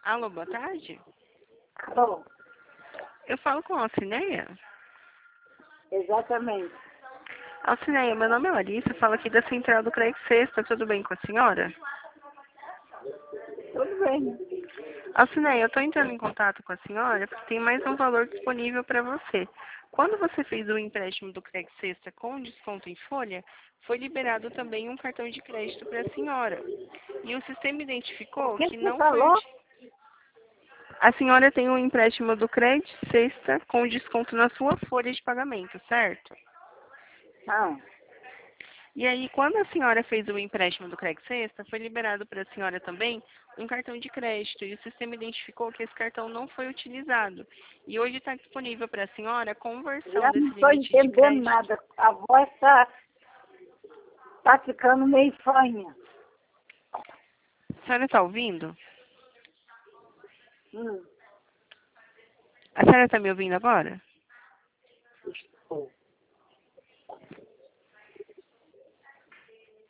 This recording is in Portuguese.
Alô, boa tarde. Bom, Eu falo com a Alcineia. exatamente. Alcineia, meu nome é Larissa, eu falo aqui da Central do CREG Sexta, tudo bem com a senhora? Tudo bem. Alcineia, eu estou entrando em contato com a senhora porque tem mais um valor disponível para você. Quando você fez o empréstimo do CREG Sexta com desconto em folha, foi liberado também um cartão de crédito para a senhora. E o sistema identificou O que que você não foi falou? A senhora tem um empréstimo do Cred Sexta com desconto na sua folha de pagamento, certo? Ah, E aí, quando a senhora fez o empréstimo do Cred Sexta, foi liberado para a senhora também um cartão de crédito. E o sistema identificou que esse cartão não foi utilizado. E hoje está disponível para a senhora a conversão já não desse estou limite de entendendo crédito. nada. A voz tá ficando meio fanha. A senhora está ouvindo? Hum. A senhora está me ouvindo agora?